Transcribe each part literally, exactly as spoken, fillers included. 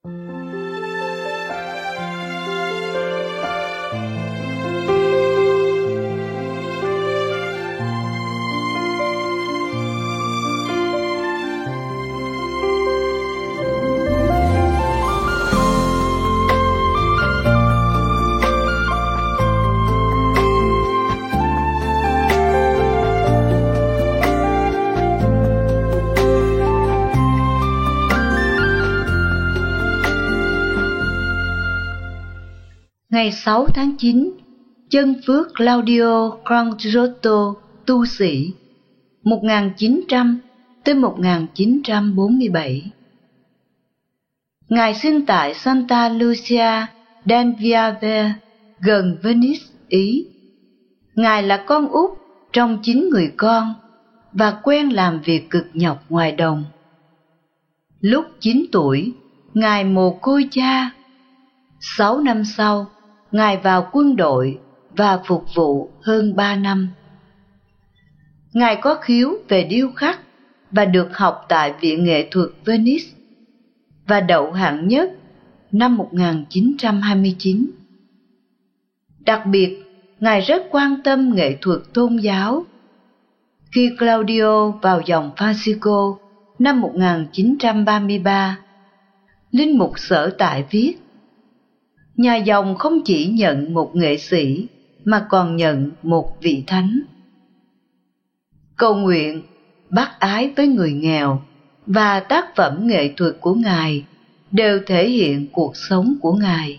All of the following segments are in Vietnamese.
Ngày sáu tháng chín, Chân Phước Claudio Congiotto, tu sĩ, một nghìn chín trăm tới một nghìn chín trăm bốn mươi bảy. Ngài sinh tại Santa Lucia del Viave, gần Venice, Ý. Ngài là con út trong chín người con và quen làm việc cực nhọc ngoài đồng. Lúc chín tuổi, Ngài mồ côi cha. Sáu năm sau, Ngài vào quân đội và phục vụ hơn ba năm. Ngài có khiếu về điêu khắc và được học tại Viện Nghệ thuật Venice và đậu hạng nhất năm một nghìn chín trăm hai mươi chín. Đặc biệt, Ngài rất quan tâm nghệ thuật tôn giáo. Khi Claudio vào dòng Francisco năm một nghìn chín trăm ba mươi ba, linh mục sở tại viết: nhà dòng không chỉ nhận một nghệ sĩ mà còn nhận một vị thánh. Cầu nguyện, bác ái với người nghèo và tác phẩm nghệ thuật của Ngài đều thể hiện cuộc sống của Ngài.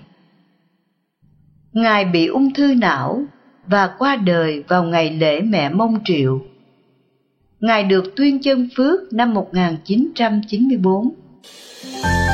Ngài bị ung thư não và qua đời vào ngày lễ Mẹ Mông Triệu. Ngài được tuyên chân phước năm một nghìn chín trăm chín mươi bốn.